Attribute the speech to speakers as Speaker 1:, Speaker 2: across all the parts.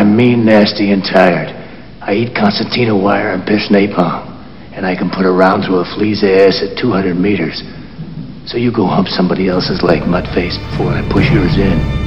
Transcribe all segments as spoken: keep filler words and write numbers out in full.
Speaker 1: I'm mean, nasty, and tired. I eat concertina wire and Biff's napalm. And I can put a round through a flea's ass at two hundred meters. So you go hump somebody else's leg, mudface, before I push yours in.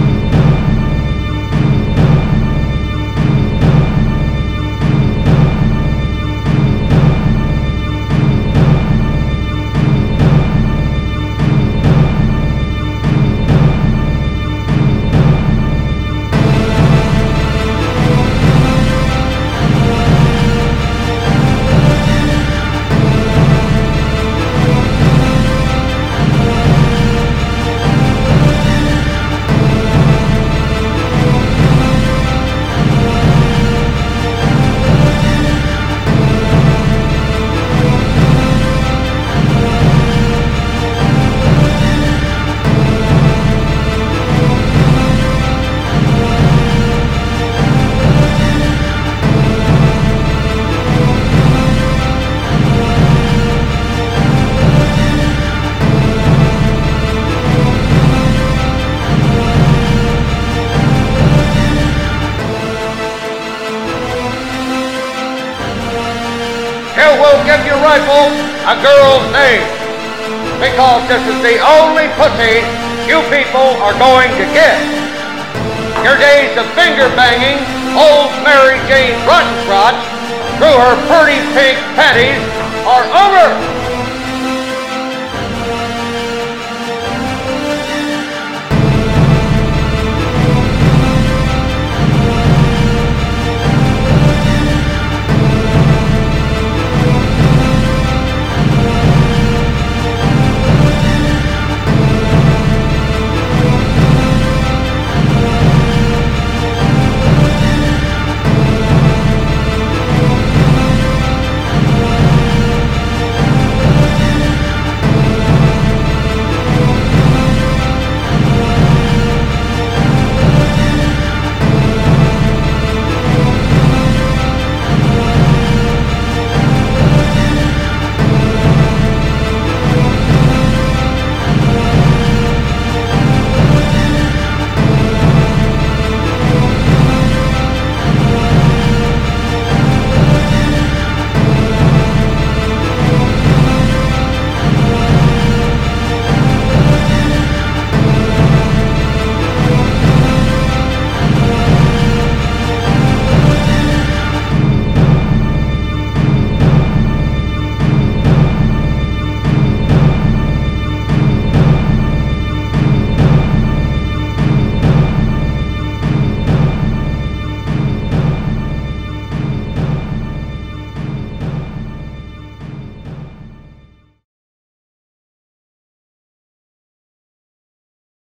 Speaker 2: You will give your rifle a girl's name, because this is the only pussy you people are going to get. Your days of finger banging old Mary Jane Rottentrot through her pretty pink panties are over.